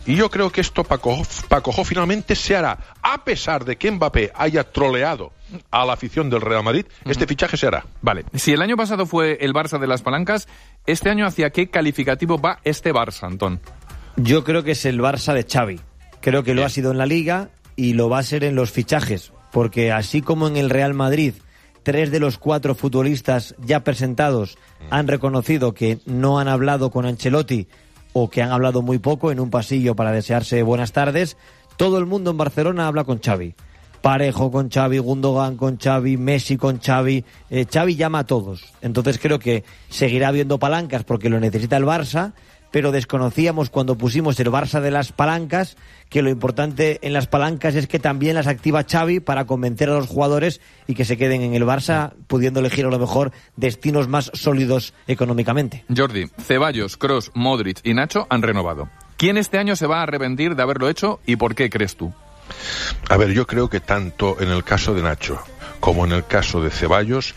Y yo creo que esto Paco finalmente se hará. A pesar de que Mbappé haya troleado a la afición del Real Madrid, este fichaje se hará. Vale, si el año pasado fue el Barça de las palancas, ¿este año hacia qué calificativo va este Barça, Antón? Yo creo que es el Barça de Xavi. Creo que lo ha sido en la Liga y lo va a ser en los fichajes, porque así como en el Real Madrid 3 de los 4 futbolistas ya presentados han reconocido que no han hablado con Ancelotti o que han hablado muy poco en un pasillo para desearse buenas tardes, todo el mundo en Barcelona habla con Xavi. Parejo con Xavi, Gundogan con Xavi, Messi con Xavi. Xavi llama a todos. Entonces creo que seguirá habiendo palancas porque lo necesita el Barça, pero desconocíamos cuando pusimos el Barça de las palancas que lo importante en las palancas es que también las activa Xavi para convencer a los jugadores y que se queden en el Barça, pudiendo elegir a lo mejor destinos más sólidos económicamente. Jordi, Ceballos, Kroos, Modric y Nacho han renovado. ¿Quién este año se va a arrepentir de haberlo hecho y por qué crees tú? A ver, yo creo que tanto en el caso de Nacho como en el caso de Ceballos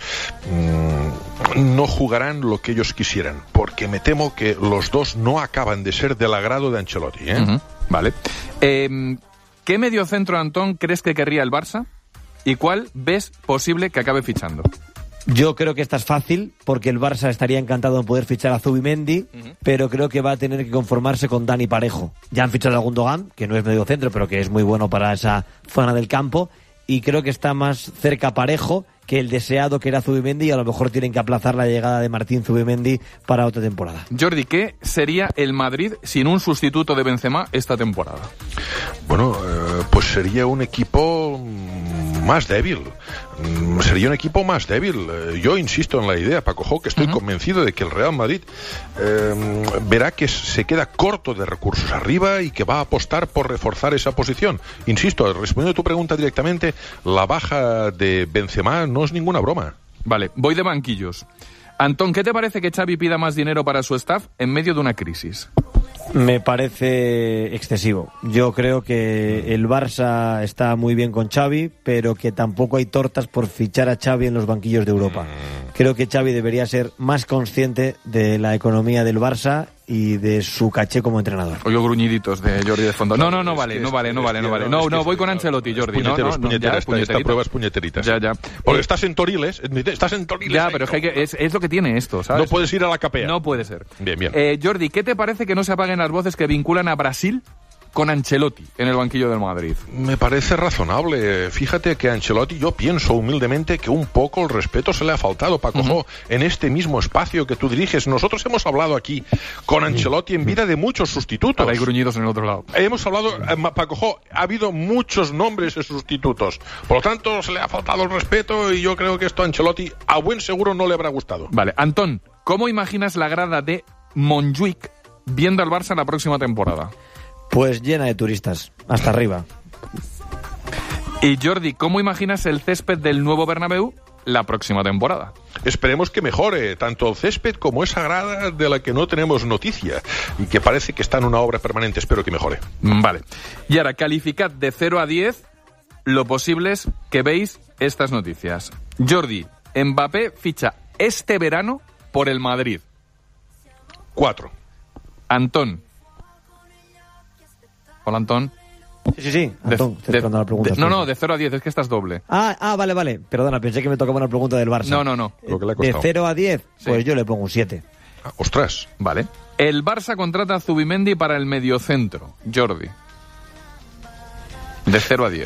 no jugarán lo que ellos quisieran, porque me temo que los dos no acaban de ser del agrado de Ancelotti, ¿eh? Vale. ¿Qué mediocentro, Antón, crees que querría el Barça? ¿Y cuál ves posible que acabe fichando? Yo creo que esta es fácil, porque el Barça estaría encantado en poder fichar a Zubimendi, pero creo que va a tener que conformarse con Dani Parejo. Ya han fichado a Gundogan, que no es mediocentro, pero que es muy bueno para esa zona del campo, y creo que está más cerca Parejo que el deseado que era Zubimendi, y a lo mejor tienen que aplazar la llegada de Martín Zubimendi para otra temporada. Jordi, ¿qué sería el Madrid sin un sustituto de Benzema esta temporada? Bueno, pues sería un equipo más débil. Sería un equipo más débil. Yo insisto en la idea, Paco, que estoy convencido de que el Real Madrid verá que se queda corto de recursos arriba y que va a apostar por reforzar esa posición. Insisto, respondiendo a tu pregunta directamente, la baja de Benzema no es ninguna broma. Vale, voy de banquillos. Antón, ¿qué te parece que Xavi pida más dinero para su staff en medio de una crisis? Me parece excesivo. Yo creo que el Barça está muy bien con Xavi, pero que tampoco hay tortas por fichar a Xavi en los banquillos de Europa. Creo que Xavi debería ser más consciente de la economía del Barça y de su caché como entrenador. Oigo gruñiditos de Jordi de fondo. No vale. No, voy con Ancelotti, Jordi. Esta prueba es puñeterita. Ya. Porque estás en Toriles. Ya, pero es lo que tiene esto, ¿sabes? No puedes ir a la capea. No puede ser. Bien. Jordi, ¿qué te parece que no se apaguen las voces que vinculan a Brasil con Ancelotti en el banquillo del Madrid? Me parece razonable. Fíjate que a Ancelotti, yo pienso humildemente que un poco el respeto se le ha faltado, Paco. En este mismo espacio que tú diriges, nosotros hemos hablado aquí con Ancelotti en vida de muchos sustitutos. Ahora hay gruñidos en el otro lado. Hemos hablado, Paco, ha habido muchos nombres de sustitutos. Por lo tanto, se le ha faltado el respeto y yo creo que esto a Ancelotti a buen seguro no le habrá gustado. Vale, Antón, ¿cómo imaginas la grada de Montjuic viendo al Barça la próxima temporada? Pues llena de turistas, hasta arriba. Y Jordi, ¿cómo imaginas el césped del nuevo Bernabéu la próxima temporada? Esperemos que mejore tanto el césped como esa grada de la que no tenemos noticia y que parece que está en una obra permanente. Espero que mejore. Vale. Y ahora, calificad de 0 a 10 lo posible es que veis estas noticias. Jordi, Mbappé ficha este verano por el Madrid. 4. Antón. Hola, Antón. Sí. Antón, la pregunta. No, de 0 a 10, es que estás doble. Vale. Perdona, pensé que me tocaba una pregunta del Barça. No. De 0 a 10, pues yo le pongo un 7. ¡Ostras! Vale. El Barça contrata a Zubimendi para el mediocentro. Jordi. De 0 a 10.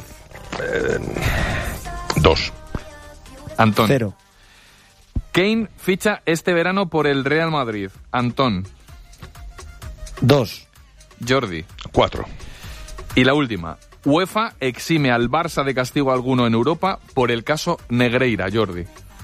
2. Antón. 0. Kane ficha este verano por el Real Madrid. Antón. 2. Jordi. 4. Y la última. UEFA exime al Barça de castigo alguno en Europa por el caso Negreira. Jordi.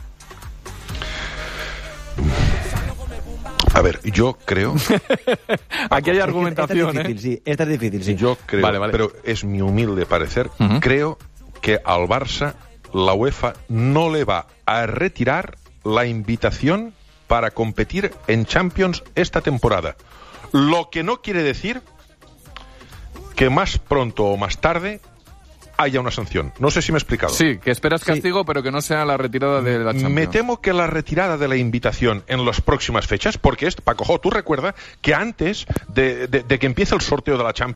A ver, yo creo... Aquí hay argumentación, esta es difícil, esta es difícil, sí. Yo creo, vale. Pero es mi humilde parecer, creo que al Barça la UEFA no le va a retirar la invitación para competir en Champions esta temporada. Lo que no quiere decir que más pronto o más tarde haya una sanción. No sé si me he explicado. Sí, que esperas castigo, pero que no sea la retirada de la Champions. Me temo que la retirada de la invitación en las próximas fechas, porque Paco, tú recuerda que antes de que empiece el sorteo de la Champions,